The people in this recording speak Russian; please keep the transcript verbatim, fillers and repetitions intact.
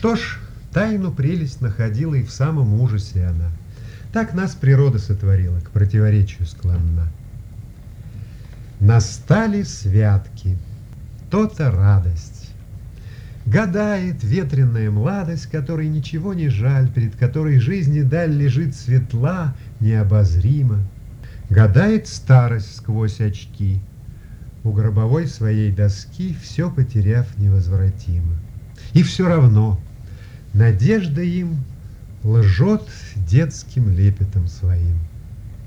Что ж, тайну прелесть находила и в самом ужасе она. Так нас природа сотворила, к противоречию склонна. Настали святки, то-то радость. Гадает ветреная младость, которой ничего не жаль, перед которой жизни даль лежит светла, необозрима. Гадает старость сквозь очки, у гробовой своей доски все потеряв невозвратимо. И все равно надежда им лжет детским лепетом своим.